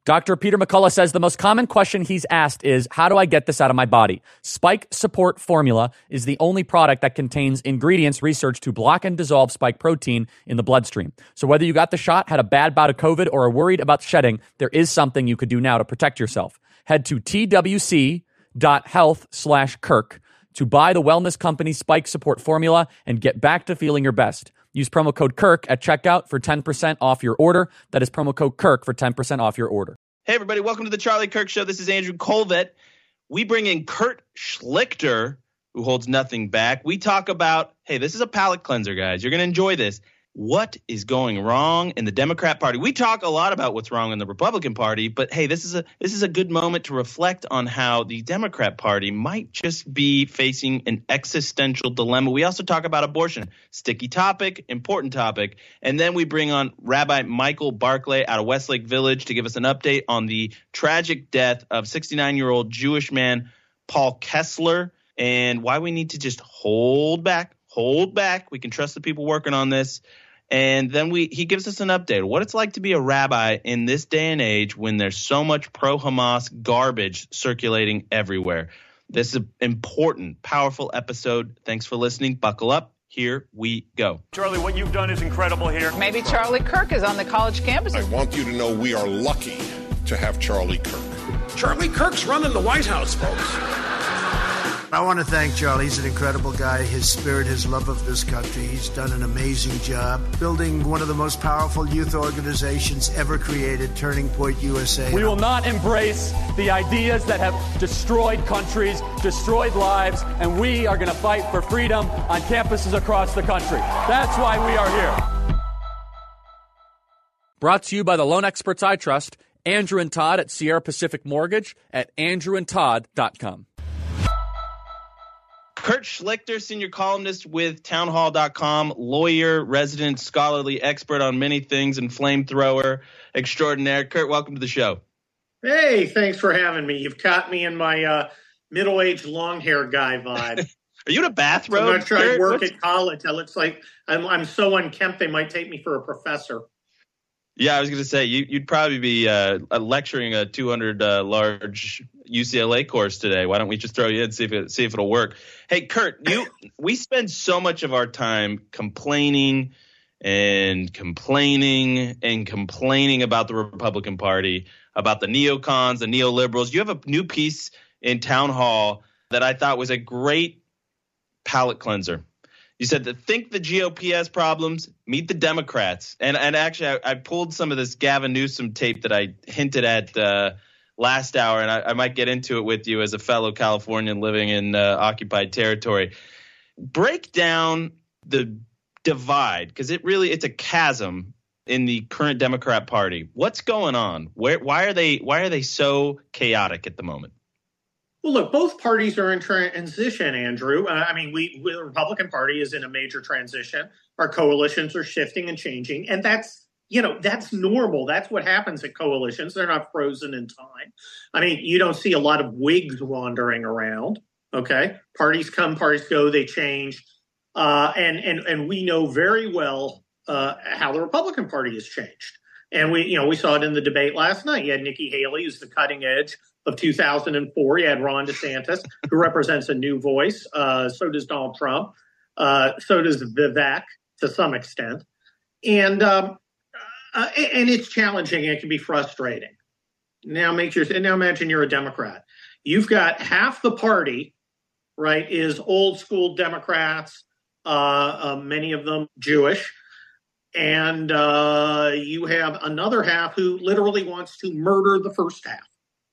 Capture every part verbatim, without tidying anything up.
Doctor Peter McCullough says the most common question he's asked is, how do I get this out of my body? Spike Support Formula is the only product that contains ingredients researched to block and dissolve spike protein in the bloodstream. So whether you got the shot, had a bad bout of COVID, or are worried about shedding, there is something you could do now to protect yourself. Head to twc.health slash Kirk to buy the wellness company Spike Support Formula and get back to feeling your best. Use promo code Kirk at checkout for ten percent off your order. That is promo code Kirk for ten percent off your order. Hey, everybody. Welcome to the Charlie Kirk Show. This is Andrew Colvett. We bring in Kurt Schlichter, who holds nothing back. We talk about, hey, this is a palate cleanser, guys. You're going to enjoy this. What is going wrong in the Democrat Party? We talk a lot about what's wrong in the Republican Party, but hey, this is a this is a good moment to reflect on how the Democrat Party might just be facing an existential dilemma. We also talk about abortion, sticky topic, important topic, and then we bring on Rabbi Michael Barclay out of Westlake Village to give us an update on the tragic death of sixty-nine-year-old Jewish man Paul Kessler and why we need to just hold back. Hold back. We can trust the people working on this. And then we he gives us an update of what it's like to be a rabbi in this day and age when there's so much pro-Hamas garbage circulating everywhere. This is an important, powerful episode. Thanks for listening. Buckle up. Here we go. Charlie, what you've done is incredible here. Maybe Charlie Kirk is on the college campus. I want you to know we are lucky to have Charlie Kirk. Charlie Kirk's running the White House, folks. I want to thank Charlie. He's an incredible guy. His spirit, his love of this country. He's done an amazing job building one of the most powerful youth organizations ever created, Turning Point U S A. We will not embrace the ideas that have destroyed countries, destroyed lives, and we are going to fight for freedom on campuses across the country. That's why we are here. Brought to you by the loan experts I trust, Andrew and Todd at Sierra Pacific Mortgage at andrew and todd dot com. Kurt Schlichter, senior columnist with townhall dot com, lawyer, resident, scholarly expert on many things, and flamethrower extraordinaire. Kurt, welcome to the show. Hey, thanks for having me. You've caught me in my uh, middle-aged, long-hair guy vibe. Are you in a bathrobe? I'm not sure Kurt? I work What's... at college. It looks like I'm, I'm so unkempt they might take me for a professor. Yeah, I was going to say, you, you'd probably be uh, lecturing a two hundred uh, large U C L A course today. Why don't we just throw you in and see if it, see if it'll work? Hey, Kurt, you we spend so much of our time complaining and complaining and complaining about the Republican Party, about the neocons, the neoliberals. You have a new piece in Town Hall that I thought was a great palate cleanser. You said that think the G O P has problems, meet the Democrats. And and actually, I, I pulled some of this Gavin Newsom tape that I hinted at uh, last hour, and I, I might get into it with you as a fellow Californian living in uh, occupied territory. Break down the divide, because it really it's a chasm in the current Democrat Party. What's going on? Where why are they why are they so chaotic at the moment? Well, look, both parties are in transition, Andrew. Uh, I mean, we, we, the Republican Party is in a major transition. Our coalitions are shifting and changing. And that's, you know, that's normal. That's what happens at coalitions. They're not frozen in time. I mean, you don't see a lot of Whigs wandering around. OK, parties come, parties go, they change. Uh, and, and, and we know very well uh, how the Republican Party has changed. And we, you know, we saw it in the debate last night. You had Nikki Haley, who's the cutting edge of two thousand four. You had Ron DeSantis, who represents a new voice. Uh, so does Donald Trump. Uh, so does Vivek to some extent. And um, uh, and it's challenging. It can be frustrating. Now make your now imagine you're a Democrat. You've got half the party, right, is old school Democrats. Uh, uh, many of them Jewish. And uh, you have another half who literally wants to murder the first half.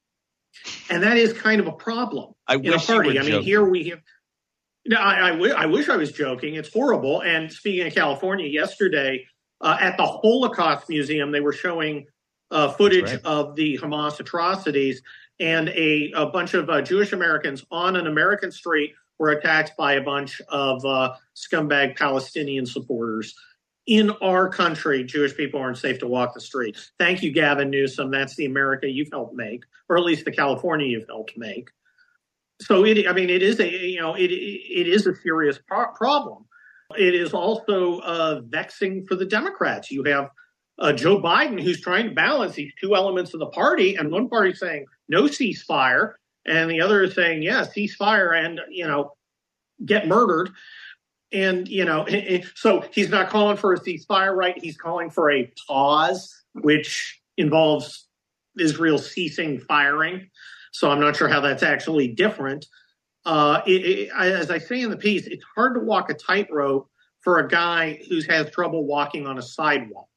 And that is kind of a problem I in wish a party. You were I mean, joking. here we have. No, I, I, w- I wish I was joking. It's horrible. And speaking of California, yesterday uh, at the Holocaust Museum, they were showing uh, footage right. of the Hamas atrocities, and a, a bunch of uh, Jewish Americans on an American street were attacked by a bunch of uh, scumbag Palestinian supporters. In our country, Jewish people aren't safe to walk the street. Thank you, Gavin Newsom. That's the America you've helped make, or at least the California you've helped make. So, it, I mean, it is a you know it it is a serious pro- problem. It is also uh, vexing for the Democrats. You have uh, Joe Biden, who's trying to balance these two elements of the party, and one party saying no ceasefire, and the other is saying, yeah, ceasefire and, you know, get murdered. And, you know, so he's not calling for a ceasefire, right? He's calling for a pause, which involves Israel ceasing firing. So I'm not sure how that's actually different. Uh, it, it, as I say in the piece, it's hard to walk a tightrope for a guy who's has trouble walking on a sidewalk.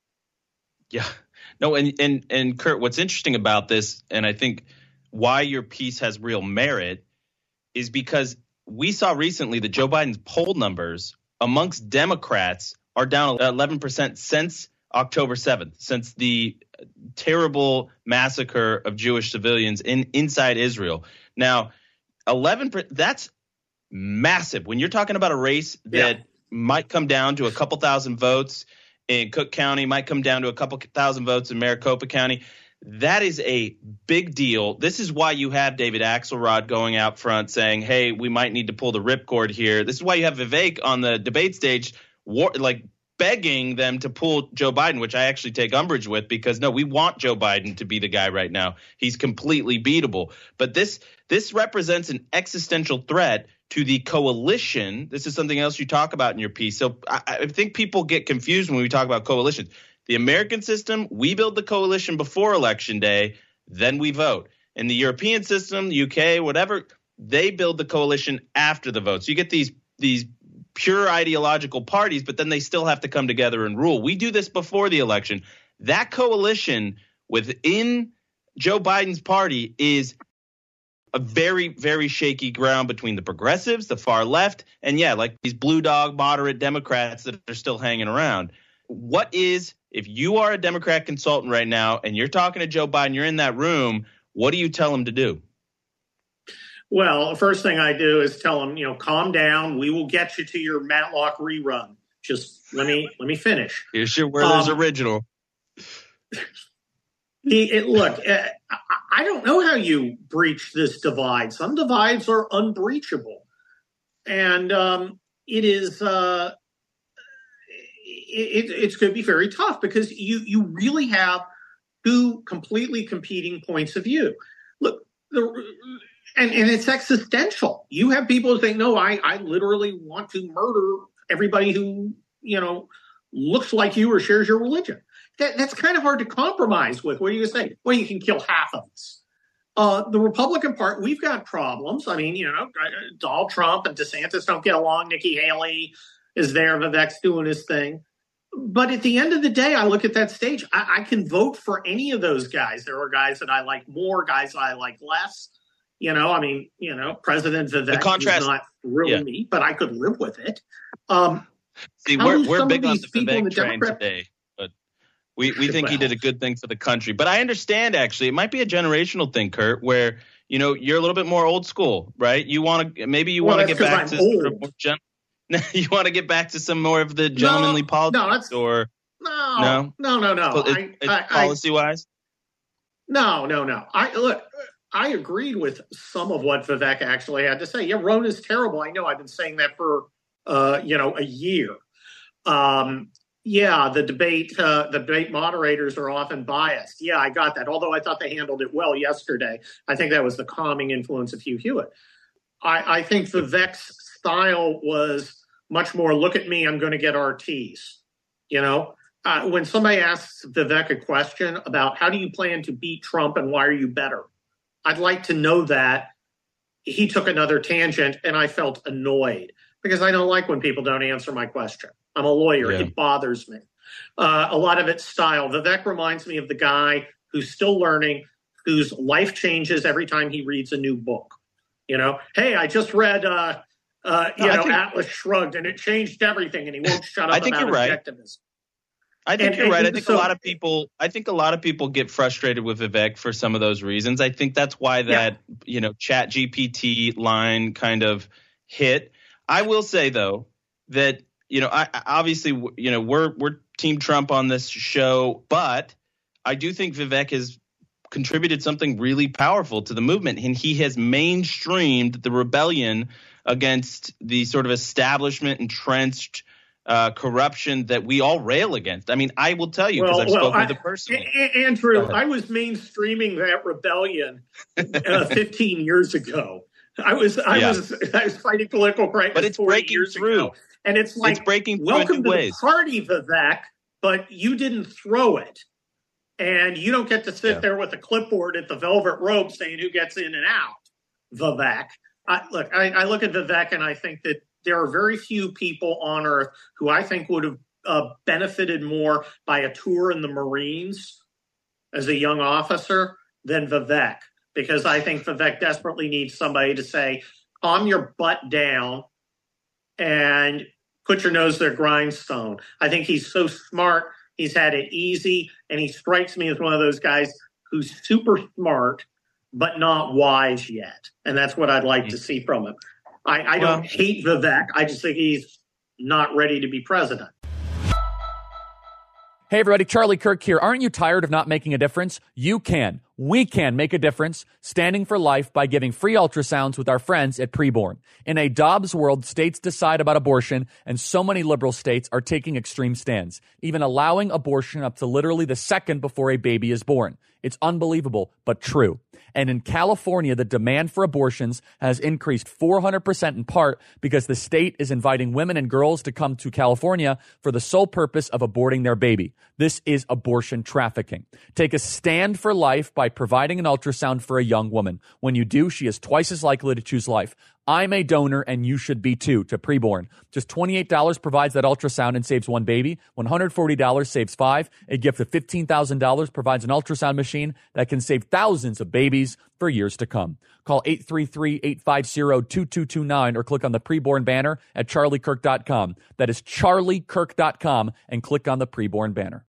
Yeah. No, and, and, and Kurt, what's interesting about this, and I think why your piece has real merit, is because we saw recently that Joe Biden's poll numbers amongst Democrats are down eleven percent since October seventh, since the terrible massacre of Jewish civilians in inside Israel. Now, eleven percent, that's massive. When you're talking about a race that yeah. might come down to a couple thousand votes in Cook County, might come down to a couple thousand votes in Maricopa County, that is a big deal. This is why you have David Axelrod going out front saying, hey, we might need to pull the ripcord here. This is why you have Vivek on the debate stage, war, like begging them to pull Joe Biden, which I actually take umbrage with, because, no, we want Joe Biden to be the guy right now. He's completely beatable. But this this represents an existential threat to the coalition. This is something else you talk about in your piece. So I, I think people get confused when we talk about coalitions. The American system, we build the coalition before Election Day, then we vote. In the European system, the U K, whatever, they build the coalition after the vote. So you get these these pure ideological parties, but then they still have to come together and rule. We do this before the election. That coalition within Joe Biden's party is a very, very shaky ground between the progressives, the far left, and, yeah, like these blue dog moderate Democrats that are still hanging around. What is, if you are a Democrat consultant right now and you're talking to Joe Biden, you're in that room, what do you tell him to do? Well, the first thing I do is tell him, you know, calm down. We will get you to your Matlock rerun. Just let me let me finish. Here's your Werther's um, original. He, it, look, uh, I don't know how you breach this divide. Some divides are unbreachable. And um, it is uh, it, it's going to be very tough because you, you really have two completely competing points of view. Look, the, and, and it's existential. You have people who think, no, I, I literally want to murder everybody who, you know, looks like you or shares your religion. That, that's kind of hard to compromise with. What are you going to say? Well, you can kill half of us. Uh, the Republican part, we've got problems. I mean, you know, Donald Trump and DeSantis don't get along. Nikki Haley is there. Vivek's doing his thing. But at the end of the day, I look at that stage. I, I can vote for any of those guys. There are guys that I like more, guys that I like less. You know, I mean, you know, President Vivek does not thrill yeah. me, but I could live with it. Um, See, we're, we're big on the Vivek train Democrat- today. We we think well. he did a good thing for the country. But I understand, actually, it might be a generational thing, Kurt, where, you know, you're a little bit more old school, right? You want to maybe you well, want to get back I'm to sort of more gen- you want to get back to some more of the gentlemanly no, politics no, or no, no, no, no, no. It, I, it, I, policy wise? No, no, no. I look, I agreed with some of what Vivek actually had to say. Yeah, Rona's terrible. I know. I've been saying that for uh, you know, a year. Um Yeah, the debate uh, the debate moderators are often biased. Yeah, I got that. Although I thought they handled it well yesterday. I think that was the calming influence of Hugh Hewitt. I, I think Vivek's style was much more, look at me, I'm going to get R Ts. You know, uh, when somebody asks Vivek a question about how do you plan to beat Trump and why are you better? I'd like to know that. He took another tangent and I felt annoyed because I don't like when people don't answer my question. I'm a lawyer. Yeah. It bothers me. Uh, a lot of it's style. Vivek reminds me of the guy who's still learning, whose life changes every time he reads a new book. You know, hey, I just read, uh, uh, you no, know, think, Atlas Shrugged, and it changed everything, and he won't shut up I think about you're right. objectivism. I think and, you're and, right. and I think so, a lot of people. I think a lot of people get frustrated with Vivek for some of those reasons. I think that's why that yeah. you know Chat G P T line kind of hit. I will say though that. You know, I, obviously, you know, we're we're Team Trump on this show, but I do think Vivek has contributed something really powerful to the movement, and he has mainstreamed the rebellion against the sort of establishment entrenched uh, corruption that we all rail against. I mean, I will tell you because well, I've well, spoken I, with the person. A- Andrew, I was mainstreaming that rebellion uh, fifteen years ago. I was I yeah. was I was fighting political correctness but it's forty breaking years through. ago, and it's like it's breaking welcome to ways. the party, Vivek, but you didn't throw it, and you don't get to sit yeah. there with a clipboard at the velvet rope saying who gets in and out. Vivek, I, look, I, I look at Vivek and I think that there are very few people on earth who I think would have uh, benefited more by a tour in the Marines as a young officer than Vivek, because I think Vivek desperately needs somebody to say, calm your butt down and put your nose to the grindstone. I think he's so smart. He's had it easy. And he strikes me as one of those guys who's super smart, but not wise yet. And that's what I'd like to see from him. I, I don't well, hate Vivek. I just think he's not ready to be president. Hey, everybody, Charlie Kirk here. Aren't you tired of not making a difference? You can. We can make a difference standing for life by giving free ultrasounds with our friends at Preborn. In a Dobbs world, states decide about abortion, and so many liberal states are taking extreme stands, even allowing abortion up to literally the second before a baby is born. It's unbelievable, but true. And in California, the demand for abortions has increased four hundred percent in part because the state is inviting women and girls to come to California for the sole purpose of aborting their baby. This is abortion trafficking. Take a stand for life by providing an ultrasound for a young woman. When you do, she is twice as likely to choose life. I'm a donor, and you should be too, to Preborn. Just twenty-eight dollars provides that ultrasound and saves one baby. one hundred forty dollars saves five. A gift of fifteen thousand dollars provides an ultrasound machine that can save thousands of babies for years to come. Call eight three three, eight five zero, two two two nine or click on the Preborn banner at charlie kirk dot com. That is charlie kirk dot com, and click on the Preborn banner.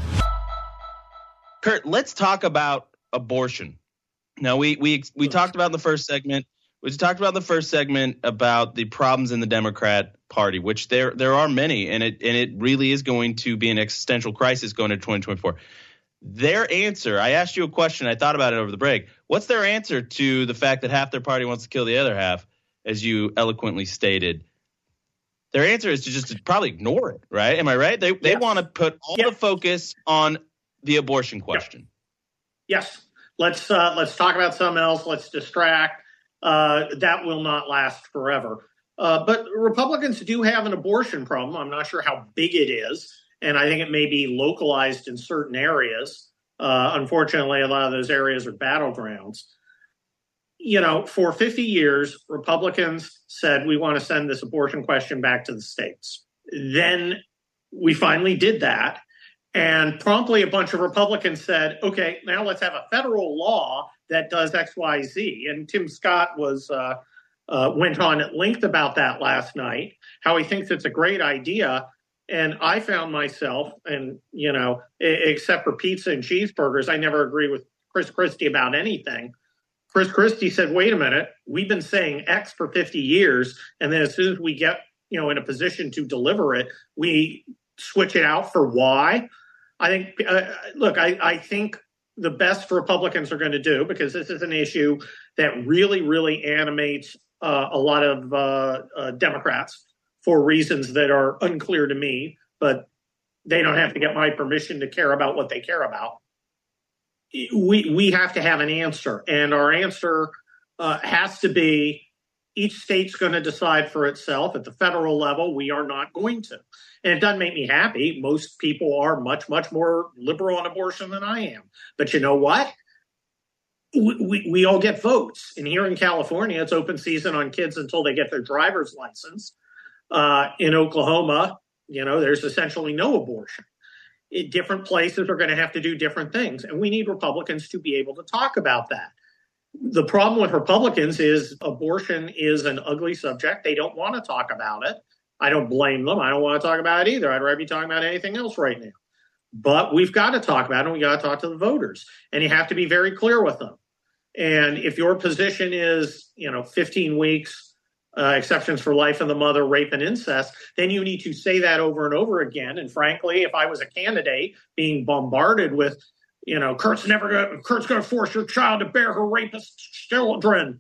Kurt, let's talk about abortion. Now, we we we talked about in the first segment. We talked about in the first segment about the problems in the Democrat Party, which there there are many, and it and it really is going to be an existential crisis going into twenty twenty-four. Their answer, I asked you a question, I thought about it over the break. What's their answer to the fact that half their party wants to kill the other half, as you eloquently stated? Their answer is to just to probably ignore it, right? Am I right? They they yeah. want to put all yeah. the focus on the abortion question. Yeah. Yes. Let's uh, let's talk about something else. Let's distract. Uh, that will not last forever. Uh, but Republicans do have an abortion problem. I'm not sure how big it is, and I think it may be localized in certain areas. Uh, unfortunately, a lot of those areas are battlegrounds. You know, for fifty years, Republicans said we want to send this abortion question back to the states. Then we finally did that. And promptly a bunch of Republicans said, okay, now let's have a federal law that does X, Y, Z. And Tim Scott was uh, uh, went on at length about that last night, how he thinks it's a great idea. And I found myself, and, you know, except for pizza and cheeseburgers, I never agree with Chris Christie about anything. Chris Christie said, wait a minute, we've been saying X for fifty years. And then as soon as we get, you know, in a position to deliver it, we switch it out for Y. I think, uh, look, I, I think the best Republicans are going to do, because this is an issue that really, really animates uh, a lot of uh, uh, Democrats for reasons that are unclear to me, but they don't have to get my permission to care about what they care about. We, we have to have an answer, and our answer uh, has to be each state's going to decide for itself. At the federal level, we are not going to. And it doesn't make me happy. Most people are much, much more liberal on abortion than I am. But you know what? We, we, we all get votes. And here in California, it's open season on kids until they get their driver's license. Uh, in Oklahoma, you know, there's essentially no abortion. It, different places are going to have to do different things. And we need Republicans to be able to talk about that. The problem with Republicans is abortion is an ugly subject. They don't want to talk about it. I don't blame them. I don't want to talk about it either. I'd rather be talking about anything else right now. But we've got to talk about it, and we got to talk to the voters. And you have to be very clear with them. And if your position is, you know, fifteen weeks, uh, exceptions for life of the mother, rape and incest, then you need to say that over and over again. And frankly, if I was a candidate being bombarded with, you know, Kurt's never going Kurt's going to force your child to bear her rapist children.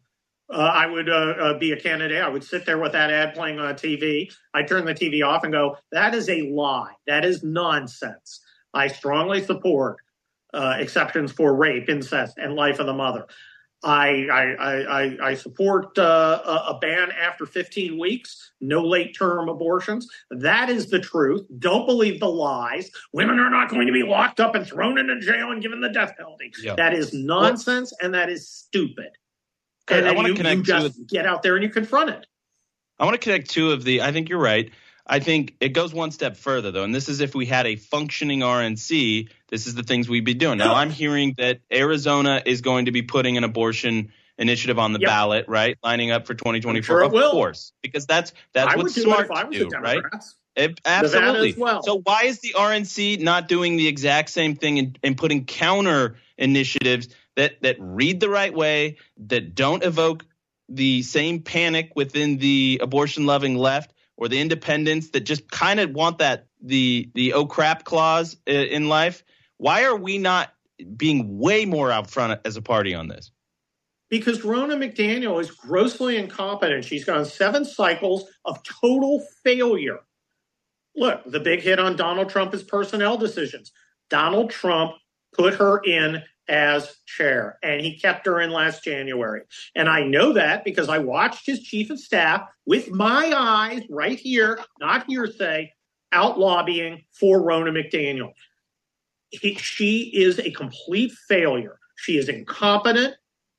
uh, I would uh, uh, be a candidate. I would sit there with that ad playing on T V. I'd turn the T V off and go, that is a lie. That is nonsense. I strongly support uh, exceptions for rape, incest, and life of the mother. I I I, I support uh, a, a ban after fifteen weeks, no late term abortions. That is the truth. Don't believe the lies. Women are not going to be locked up and thrown into jail and given the death penalty. Yep. That is nonsense, well, and that is stupid. And I want to you, connect you just to, get out there and you confront it. I want to connect two of the. I think you're right. I think it goes one step further, though, and this is if we had a functioning R N C, this is the things we'd be doing. Now, I'm hearing that Arizona is going to be putting an abortion initiative on the yep. ballot, right? Lining up for twenty twenty-four, sure of will. course, because that's that's I what's do smart if I was to do, right? It, absolutely. Well. So why is the R N C not doing the exact same thing and, and putting counter initiatives that that read the right way, that don't evoke the same panic within the abortion-loving left, or the independents that just kind of want that the the oh crap clause in life? Why are we not being way more out front as a party on this? Because Ronna McDaniel is grossly incompetent. She's gone seven cycles of total failure. Look, the big hit on Donald Trump is personnel decisions. Donald Trump put her in as chair, and he kept her in last January. And I know that because I watched his chief of staff with my eyes right here, not hearsay, out lobbying for Ronna McDaniel. He, she is a complete failure. She is incompetent.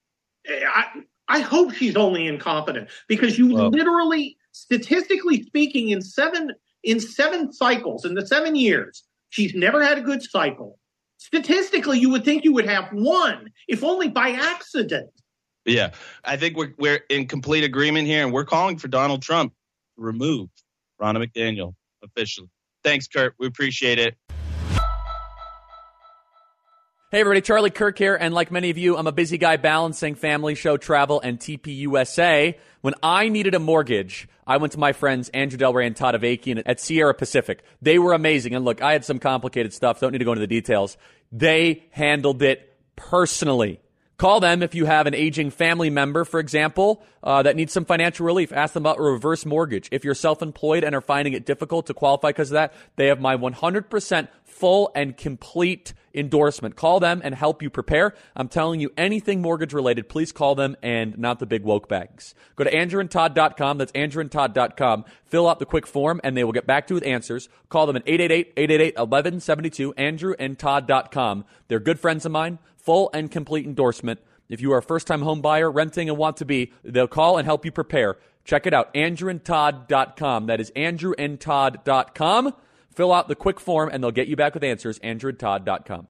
I, I hope she's only incompetent because you well, literally, statistically speaking, in seven in seven cycles, in the seven years, she's never had a good cycle. Statistically, you would think you would have one, if only by accident. Yeah, I think we're we're in complete agreement here, and we're calling for Donald Trump to remove Ronna McDaniel officially. Thanks, Kurt. We appreciate it. Hey, everybody. Charlie Kirk here, and like many of you, I'm a busy guy balancing family, show, travel, and T P U S A. When I needed a mortgage, I went to my friends Andrew Del Rey and Todd Avakian at Sierra Pacific. They were amazing. And look, I had some complicated stuff. Don't need to go into the details. They handled it personally. Call them if you have an aging family member, for example, uh, that needs some financial relief. Ask them about a reverse mortgage. If you're self-employed and are finding it difficult to qualify because of that, they have my one hundred percent full and complete endorsement. Call them and help you prepare. I'm telling you, anything mortgage related, please call them and not the big woke bags. Go to andrew and todd dot com. That's andrew and todd dot com. Fill out the quick form and they will get back to you with answers. Call them at eight eight eight, eight eight eight, one one seven two, andrew and todd dot com. They're good friends of mine. Full and complete endorsement. If you are a first-time home buyer, renting, and want to be, they'll call and help you prepare. Check it out, andrew and todd dot com. That is andrew and todd dot com. Fill out the quick form, and they'll get you back with answers, andrew and todd dot com.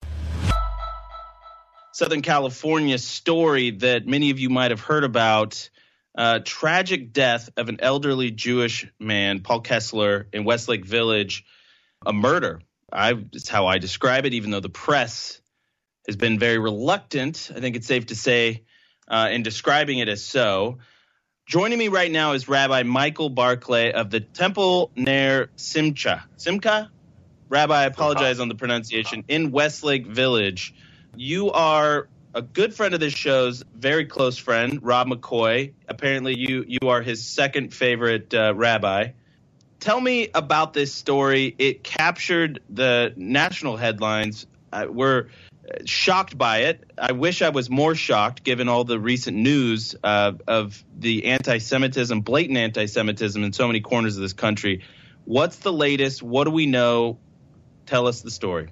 Southern California story that many of you might have heard about. Uh, tragic death of an elderly Jewish man, Paul Kessler, in Westlake Village. A murder. I, it's how I describe it, even though the press has been very reluctant, I think it's safe to say, uh, in describing it as so. Joining me right now is Rabbi Michael Barclay of the Temple Ner Simcha. Simcha? Rabbi, I apologize on the pronunciation. In Westlake Village. You are a good friend of this show's, very close friend, Rob McCoy. Apparently you, you are his second favorite uh, rabbi. Tell me about this story. It captured the national headlines. Uh, we're shocked by it. I wish I was more shocked given all the recent news uh, of the anti-Semitism, blatant anti-Semitism in so many corners of this country. What's the latest? What do we know? Tell us the story.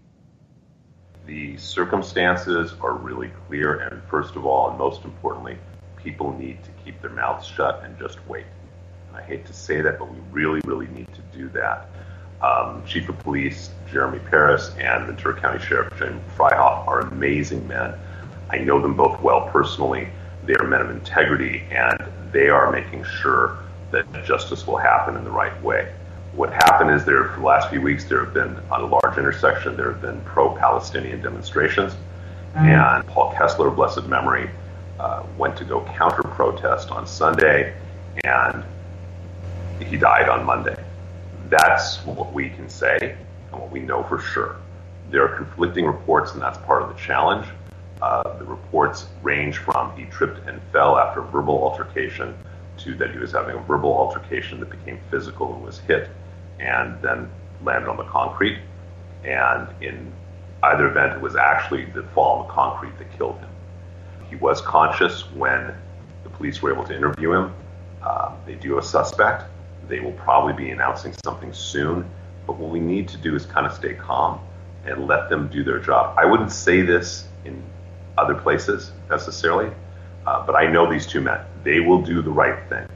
The circumstances are really clear, and first of all, and most importantly, people need to keep their mouths shut and just wait. And I hate to say that, but we really, really need to do that. Um, Chief of Police Jeremy Paris and Ventura County Sheriff Jim Freihoff are amazing men. I know them both well personally. They are men of integrity, and they are making sure that justice will happen in the right way. What happened is there, for the last few weeks, there have been, on a large intersection, there have been pro-Palestinian demonstrations, mm-hmm. and Paul Kessler, blessed memory, uh, went to go counter-protest on Sunday, and he died on Monday. That's what we can say and what we know for sure. There are conflicting reports, and that's part of the challenge. Uh, the reports range from he tripped and fell after a verbal altercation to that he was having a verbal altercation that became physical and was hit and then landed on the concrete. And in either event, it was actually the fall on the concrete that killed him. He was conscious when the police were able to interview him. Uh, they do have a suspect. They will probably be announcing something soon. But what we need to do is kind of stay calm and let them do their job. I wouldn't say this in other places necessarily, uh, but I know these two men. They will do the right thing.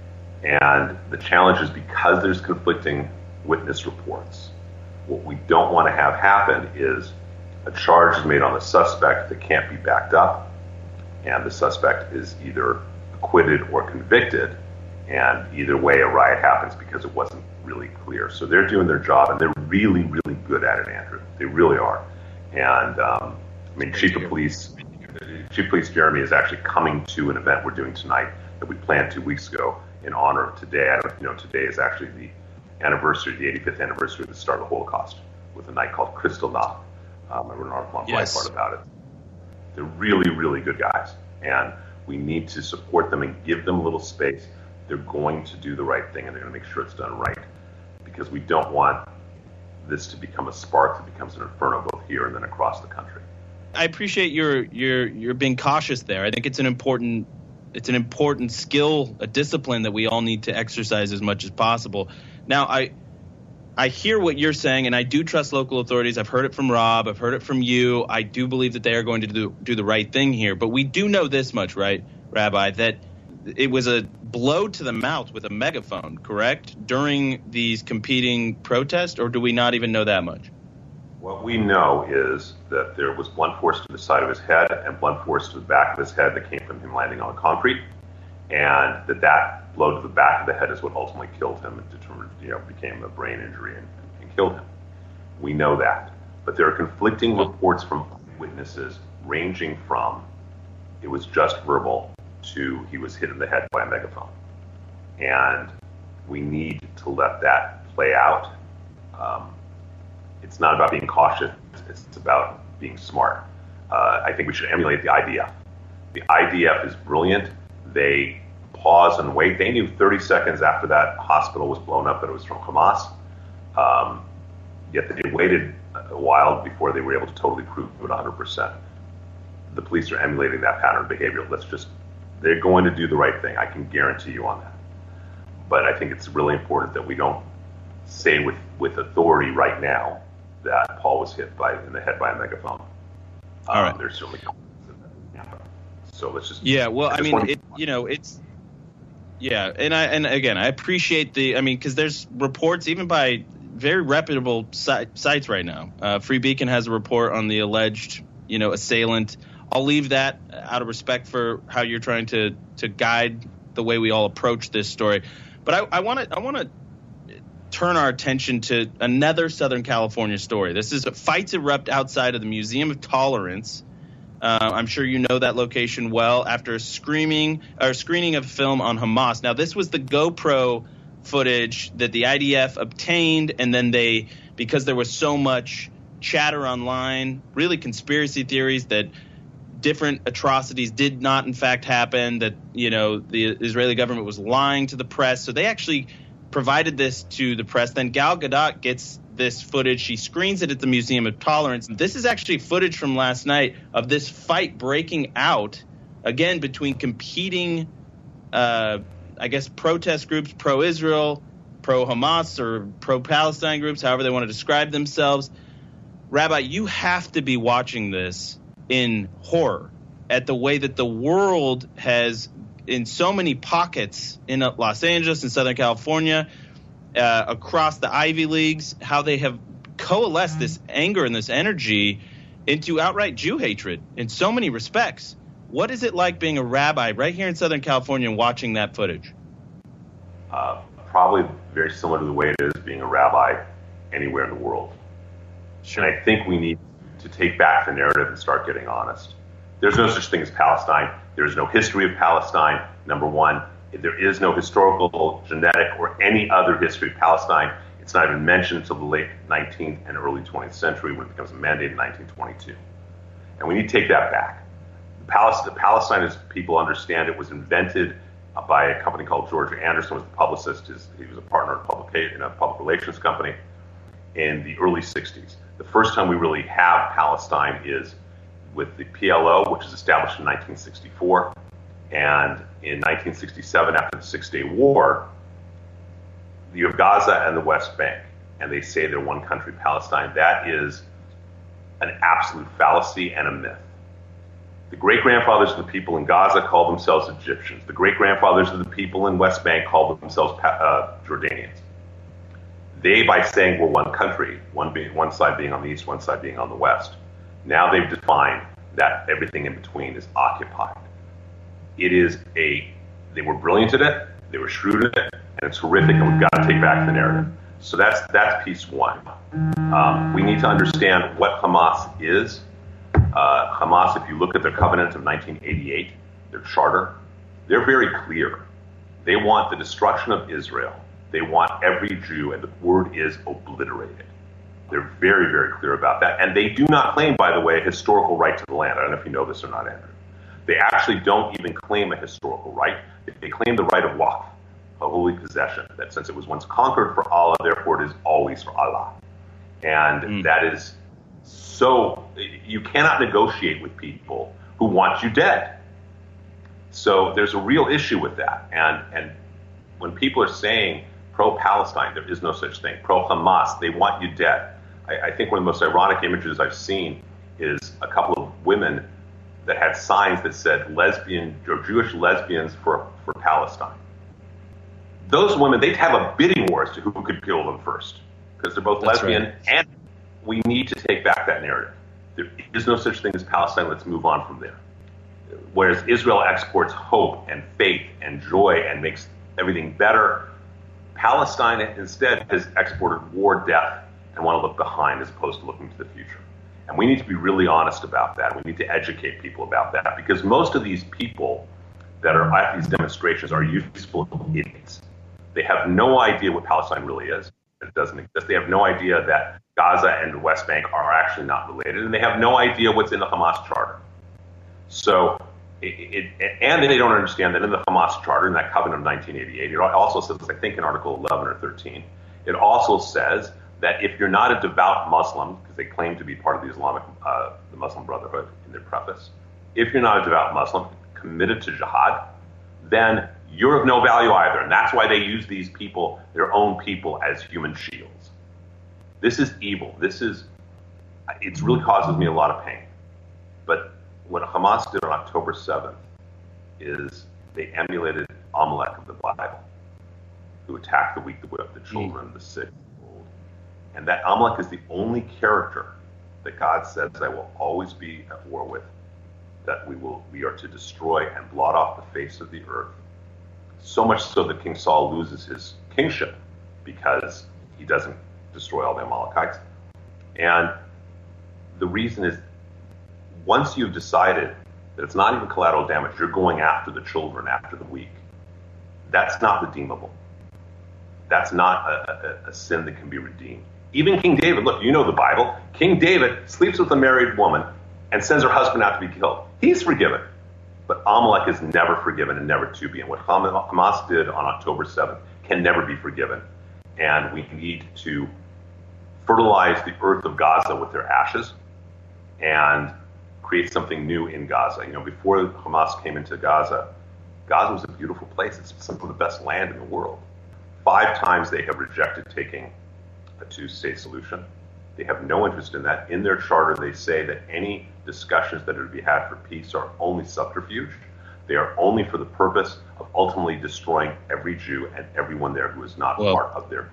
And the challenge is because there's conflicting witness reports, what we don't want to have happen is a charge is made on the suspect that can't be backed up, and the suspect is either acquitted or convicted, and either way a riot happens because it wasn't really clear. So they're doing their job, and they're really, really good at it, Andrew. They really are. And um, I mean, Chief of Police, Chief of Police Jeremy is actually coming to an event we're doing tonight that we planned two weeks ago in honor of today. I don't you know today is actually the anniversary, the eighty-fifth anniversary of the start of the Holocaust, with a night called Kristallnacht. Um, I wrote an article on yes. Breitbart about it. They're really, really good guys, and we need to support them and give them a little space. They're going to do the right thing, and they're going to make sure it's done right, because we don't want this to become a spark that becomes an inferno both here and then across the country. I appreciate your your your being cautious there. I think it's an important it's an important skill, a discipline that we all need to exercise as much as possible. Now, I I hear what you're saying, and I do trust local authorities. I've heard it from Rob. I've heard it from you. I do believe that they are going to do, do the right thing here. But we do know this much, right, Rabbi, that it was a blow to the mouth with a megaphone, correct, during these competing protests, or do we not even know that much? What we know is that there was blunt force to the side of his head and blunt force to the back of his head that came from him landing on the concrete, and that that blow to the back of the head is what ultimately killed him and determined, you know, became a brain injury and, and killed him. We know that. But there are conflicting reports from witnesses ranging from it was just verbal to he was hit in the head by a megaphone. And we need to let that play out. Um, it's not about being cautious. It's about being smart. Uh, I think we should emulate the I D F. The I D F is brilliant. They pause and wait. They knew thirty seconds after that hospital was blown up that it was from Hamas. Um, yet they waited a while before they were able to totally prove it one hundred percent. The police are emulating that pattern of behavior. Let's just, they're going to do the right thing. I can guarantee you on that. But I think it's really important that we don't say with, with authority right now that Paul was hit by in the head by a megaphone. All right. Um, there's certainly so let's just yeah. Well, I, I mean, wanna, it, you know, it's yeah, and I and again, I appreciate the. I mean, because there's reports even by very reputable si- sites right now. Uh, Free Beacon has a report on the alleged, you know, assailant. I'll leave that out of respect for how you're trying to to guide the way we all approach this story. But I want to I want to turn our attention to another Southern California story. This is fights erupt outside of the Museum of Tolerance. Uh, I'm sure you know that location well. After a screaming or screening of a film on Hamas. Now, this was the GoPro footage that the I D F obtained, and then they, because there was so much chatter online, really conspiracy theories that different atrocities did not in fact happen, that, you know, the Israeli government was lying to the press. So they actually provided this to the press. Then Gal Gadot gets this footage. She screens it at the Museum of Tolerance. This is actually footage from last night of this fight breaking out, again, between competing, uh, I guess, protest groups, pro-Israel, pro-Hamas, or pro-Palestine groups, however they want to describe themselves. Rabbi, you have to be watching this in horror at the way that the world has, in so many pockets in Los Angeles and Southern California, uh, across the Ivy Leagues, how they have coalesced this anger and this energy into outright Jew hatred in so many respects. What is it like being a rabbi right here in Southern California and watching that footage? Uh, probably very similar to the way it is being a rabbi anywhere in the world. Sure. And I think we need to take back the narrative and start getting honest. There's no such thing as Palestine. There is no history of Palestine, number one. There is no historical, genetic, or any other history of Palestine. It's not even mentioned until the late nineteenth and early twentieth century when it becomes a mandate in nineteen twenty-two. And we need to take that back. Palestine, Palestine, as people understand it, was invented by a company called George Anderson, was the publicist. His, he was a partner in, public, in a public relations company in the early sixties. The first time we really have Palestine is with the P L O, which was established in nineteen sixty-four. And in nineteen sixty-seven, after the Six-Day War, you have Gaza and the West Bank, and they say they're one country, Palestine. That is an absolute fallacy and a myth. The great-grandfathers of the people in Gaza called themselves Egyptians. The great-grandfathers of the people in West Bank called themselves uh, Jordanians. They, by saying we're one country, one, being, one side being on the east, one side being on the west, now they've defined that everything in between is occupied. It is a, they were brilliant at it, they were shrewd at it, and it's horrific, and we've got to take back the narrative. So that's that's piece one. Um, we need to understand what Hamas is. Uh, Hamas, if you look at their covenant of nineteen eighty-eight, their charter, they're very clear. They want the destruction of Israel. They want every Jew, and the word is obliterated. They're very, very clear about that. And they do not claim, by the way, a historical right to the land. I don't know if you know this or not, Andrew. They actually don't even claim a historical right. They claim the right of waqf, a holy possession, that since it was once conquered for Allah, therefore it is always for Allah. And mm. that is so, you cannot negotiate with people who want you dead. So there's a real issue with that. And, and when people are saying pro-Palestine, there is no such thing. Pro-Hamas, they want you dead. I, I think one of the most ironic images I've seen is a couple of women that had signs that said lesbian or Jewish lesbians for, for Palestine. Those women, they'd have a bidding war as to who could kill them first, because they're both That's lesbian, right. And we need to take back that narrative. There is no such thing as Palestine. Let's move on from there. Whereas Israel exports hope and faith and joy and makes everything better, Palestine instead has exported war, death, and want to look behind as opposed to looking to the future. And we need to be really honest about that. We need to educate people about that, because most of these people that are at these demonstrations are useful idiots. They have no idea what Palestine really is. It doesn't exist. They have no idea that Gaza and the West Bank are actually not related, and they have no idea what's in the Hamas charter. So, it, it, and they don't understand that in the Hamas charter, in that covenant of nineteen eighty-eight, it also says, I think in Article eleven or thirteen, it also says that if you're not a devout Muslim, because they claim to be part of the Islamic, uh, the Muslim Brotherhood in their preface, if you're not a devout Muslim committed to jihad, then you're of no value either. And that's why they use these people, their own people, as human shields. This is evil. This is, it really causes me a lot of pain. But what Hamas did on October seventh is they emulated Amalek of the Bible, who attacked the weak, the widow, the children, mm. the sick, the old. And that Amalek is the only character that God says I will always be at war with, that we will we are to destroy and blot off the face of the earth. So much so that King Saul loses his kingship because he doesn't destroy all the Amalekites. And the reason is, once you've decided that it's not even collateral damage, you're going after the children, after the weak, that's not redeemable. That's not a, a, a sin that can be redeemed. Even King David, look, you know the Bible. King David sleeps with a married woman and sends her husband out to be killed. He's forgiven. But Amalek is never forgiven and never to be. And what Hamas did on October seventh can never be forgiven. And we need to fertilize the earth of Gaza with their ashes and create something new in Gaza. You know, before Hamas came into Gaza, Gaza was a beautiful place. It's some of the best land in the world. Five times they have rejected taking a two-state solution. They have no interest in that. In their charter, they say that any discussions that are to be had for peace are only subterfuge. They are only for the purpose of ultimately destroying every Jew and everyone there who is not well, part of their.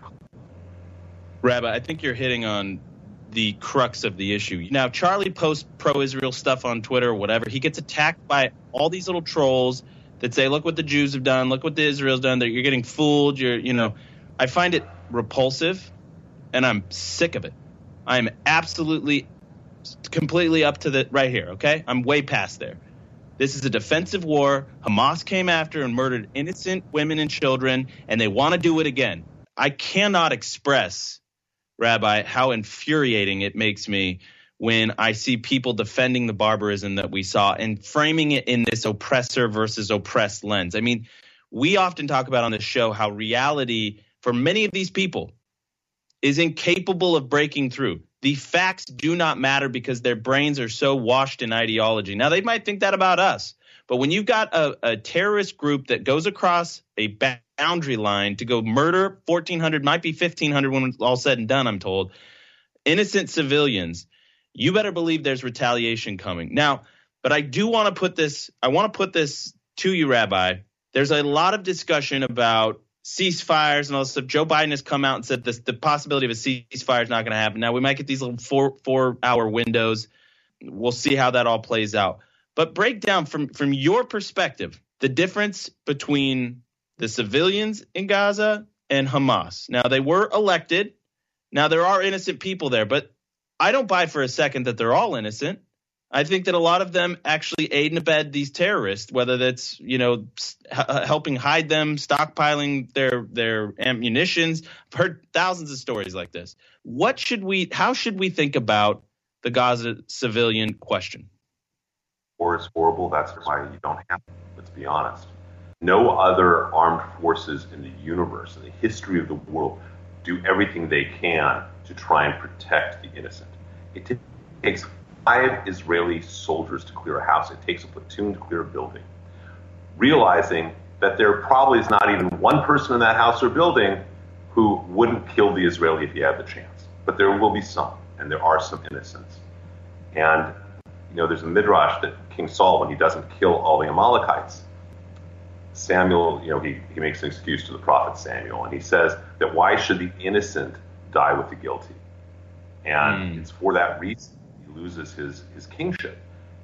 Rabbi, I think you're hitting on the crux of the issue. Now, Charlie posts pro-Israel stuff on Twitter or whatever. He gets attacked by all these little trolls that say, look what the Jews have done, look what the Israel's done, that you're getting fooled, you're, you know. I find it repulsive, and I'm sick of it. I'm absolutely, completely up to the right here, okay? I'm way past there. This is a defensive war. Hamas came after and murdered innocent women and children, and they want to do it again. I cannot express, Rabbi, how infuriating it makes me when I see people defending the barbarism that we saw and framing it in this oppressor versus oppressed lens. I mean, we often talk about on this show how reality for many of these people is incapable of breaking through. The facts do not matter because their brains are so washed in ideology. Now, they might think that about us, but when you've got a, a terrorist group that goes across a boundary line to go murder fourteen hundred, might be fifteen hundred when it's all said and done, I'm told, innocent civilians, you better believe there's retaliation coming. Now, but I do want to put this, I want to put this to you, Rabbi. There's a lot of discussion about ceasefires and all this stuff. Joe Biden has come out and said this, the possibility of a ceasefire is not going to happen. Now, we might get these little four, four hour windows. We'll see how that all plays out. But break down from, from your perspective, the difference between the civilians in Gaza and Hamas. Now, they were elected. Now, there are innocent people there, but I don't buy for a second that they're all innocent. I think that a lot of them actually aid and abet these terrorists, whether that's, you know, h- helping hide them, stockpiling their their ammunitions. I've heard thousands of stories like this. What should we, how should we think about the Gaza civilian question? War is horrible. That's why you don't have it. Let's be honest. No other armed forces in the universe, in the history of the world, do everything they can to try and protect the innocent. It t- takes five Israeli soldiers to clear a house. It takes a platoon to clear a building. Realizing that there probably is not even one person in that house or building who wouldn't kill the Israeli if he had the chance. But there will be some, and there are some innocents. And, you know, there's a midrash that King Saul, when he doesn't kill all the Amalekites, Samuel, you know, he, he makes an excuse to the prophet Samuel, and he says that why should the innocent die with the guilty? And mm. it's for that reason he loses his, his kingship.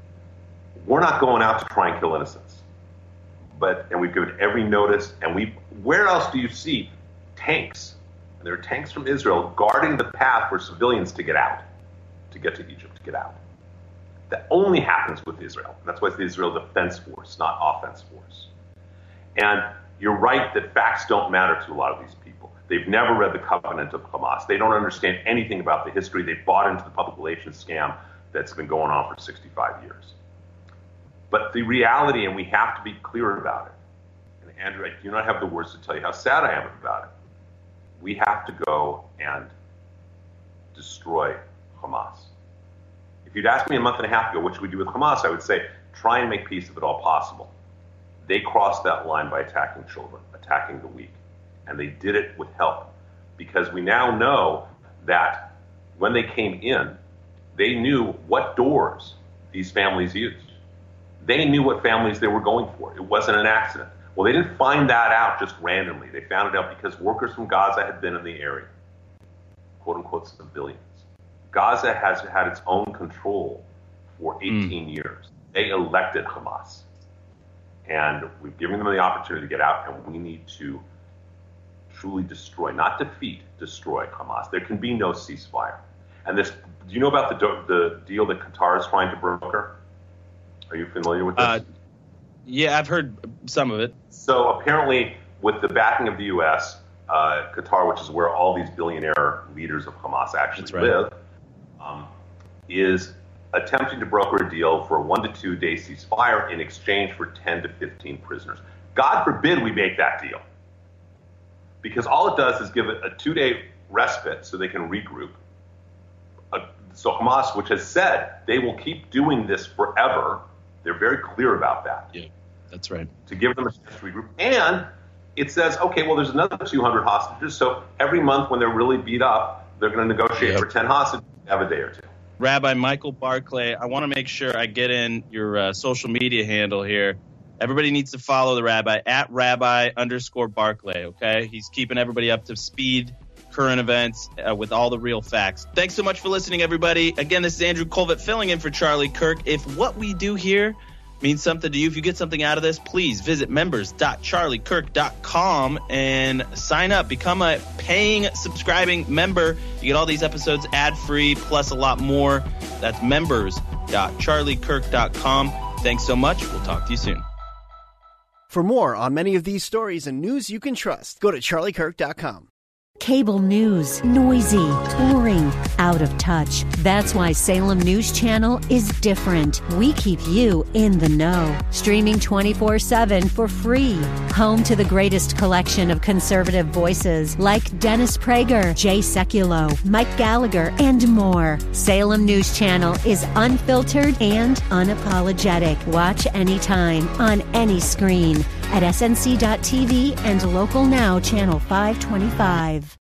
We're not going out to try and kill innocents. But, and we've given every notice, and we, where else do you see tanks? And there are tanks from Israel guarding the path for civilians to get out, to get to Egypt, to get out. That only happens with Israel. That's why it's the Israel Defense Force, not Offense Force. And you're right that facts don't matter to a lot of these people. They've never read the covenant of Hamas. They don't understand anything about the history. They bought into the public relations scam that's been going on for sixty-five years. But the reality, and we have to be clear about it, and Andrew, I do not have the words to tell you how sad I am about it. We have to go and destroy Hamas. If you'd asked me a month and a half ago what should we do with Hamas, I would say try and make peace if at all possible. They crossed that line by attacking children, attacking the weak. And they did it with help. Because we now know that when they came in, they knew what doors these families used. They knew what families they were going for. It wasn't an accident. Well, they didn't find that out just randomly. They found it out because workers from Gaza had been in the area, quote unquote civilians. Gaza has had its own control for eighteen mm. years. They elected Hamas. And we've given them the opportunity to get out, and we need to truly destroy, not defeat, destroy Hamas. There can be no ceasefire. And this, do you know about the the deal that Qatar is trying to broker? Are you familiar with this? Uh, yeah, I've heard some of it. So apparently, with the backing of the U S, uh, Qatar, which is where all these billionaire leaders of Hamas actually right. live, um, is attempting to broker a deal for a one to two day ceasefire in exchange for ten to fifteen prisoners. God forbid we make that deal. Because all it does is give it a two day respite so they can regroup. Uh, so Hamas, which has said they will keep doing this forever, they're very clear about that. Yeah, that's right. To give them a chance to regroup. And it says, okay, well, there's another two hundred hostages. So every month when they're really beat up, they're going to negotiate yep. for ten hostages, have a day or two. Rabbi Michael Barclay, I want to make sure I get in your uh, social media handle here. Everybody needs to follow the rabbi at rabbi underscore Barclay, okay? He's keeping everybody up to speed, current events, uh, with all the real facts. Thanks so much for listening, everybody. Again, this is Andrew Colvett filling in for Charlie Kirk. If what we do here means something to you, if you get something out of this, please visit members dot charlie kirk dot com and sign up. Become a paying, subscribing member. You get all these episodes ad-free, plus a lot more. That's members dot charlie kirk dot com. Thanks so much. We'll talk to you soon. For more on many of these stories and news you can trust, go to charlie kirk dot com. Cable news, noisy, boring, out of touch. That's why Salem News Channel is different. We keep you in the know. Streaming twenty-four seven for free. Home to the greatest collection of conservative voices like Dennis Prager, Jay Sekulow, Mike Gallagher, and more. Salem News Channel is unfiltered and unapologetic. Watch anytime, on any screen, at S N C dot T V and Local Now Channel five twenty-five.